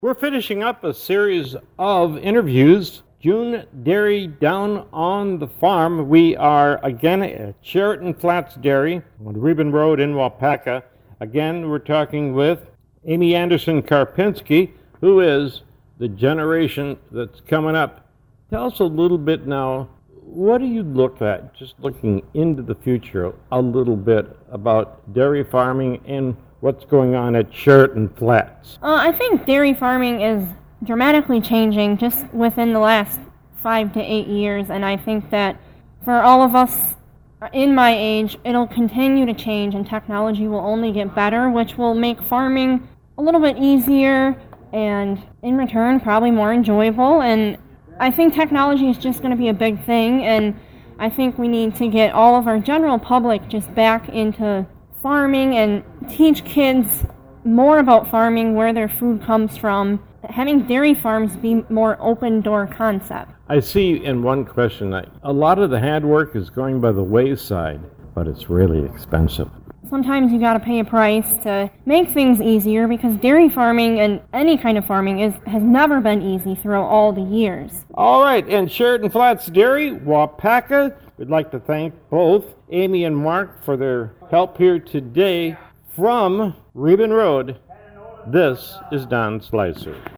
We're finishing up a series of interviews. June Dairy down on the farm. We are again at Sheraton Flats Dairy on Reuben Road in Waupaca. Again, we're talking with Amy Anderson Karpinski, who is the generation that's coming up. Tell us a little bit now, what do you look at, just looking into the future, a little bit about dairy farming and what's going on at Sheraton Flats? I think dairy farming is dramatically changing just within the last 5 to 8 years, and I think that for all of us in my age, it'll continue to change and technology will only get better, which will make farming a little bit easier and in return probably more enjoyable. And I think technology is just going to be a big thing, and I think we need to get all of our general public just back into farming and teach kids more about farming, where their food comes from, having dairy farms be more open door concept. I see in one question that a lot of the hand work is going by the wayside, but it's really expensive. Sometimes you got to pay a price to make things easier, because dairy farming and any kind of farming has never been easy throughout all the years. All right, and Sheraton Flats Dairy, Waupaca, we'd like to thank both Amy and Mark for their help here today from Reuben Road. This is Don Slicer.